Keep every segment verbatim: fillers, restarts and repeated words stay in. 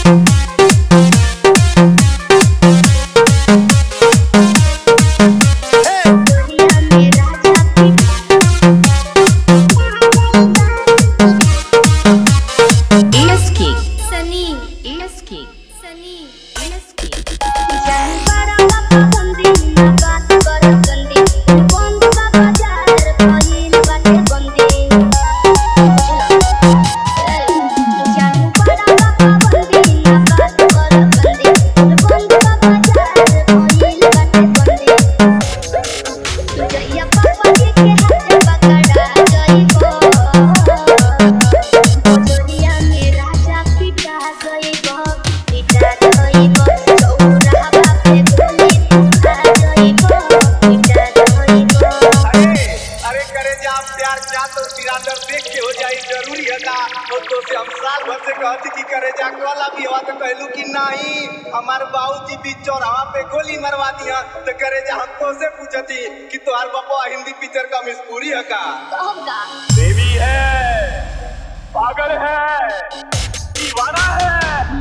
हमार बाबूजी भी चौराहा पे गोली मरवा दिया तो करे जा हमको से पूछती कि तुम्हार बाबा हिंदी पिक्चर का मिसपूरी है का देवी है, पागल है, दीवाना है।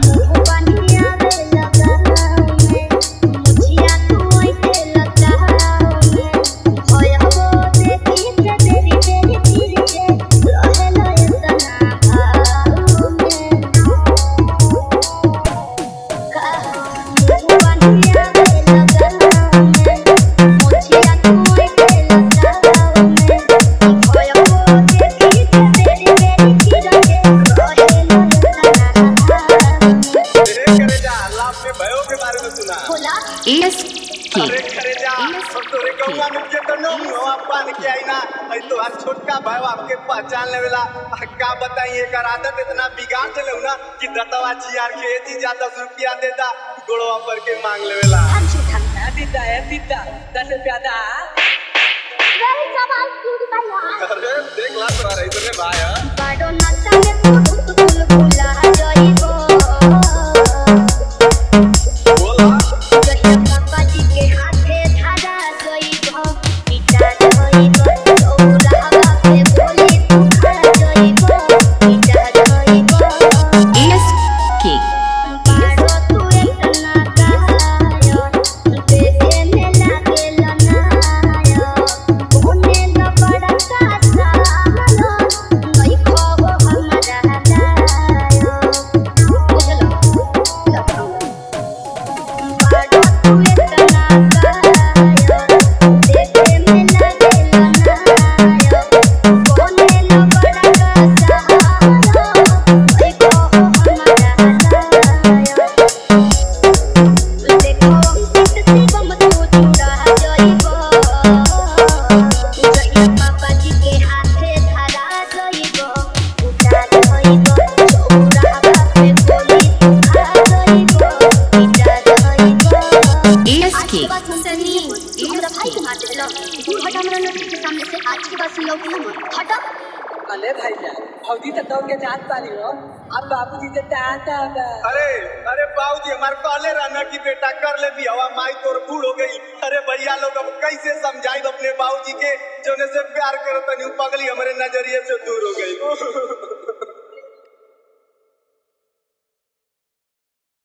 छोटका भाई आपके पहचान लेवेला का बताइए कर आदत इतना बिगाड़ चले ना कि दतवा जियार के एती जा दस रुपया देता गोड़वा पर के मांग लेवेला दीदा है दीदा दस रुपया दा वही सवाल पूछ भैया अरे देख ला तोरा रही तने भाई बाडो नाचा में तू फूल फूला जाईबो बोला जय पापा जी के हाथे धारा जाईबो पिटा जाईबो अरे भैया भौजी तो दौड़ के जात पाली हो अब बाबूजी से डांटा बा अरे अरे बाबूजी हमार कहले रहना कि बेटा कर ले भी हवा माई तोर बूढ़ हो गई। अरे भैया लोग अब कैसे समझाई अपने बाबूजी के जोने से प्यार करत नहीं पगली हमारे नजरिए से दूर हो गई।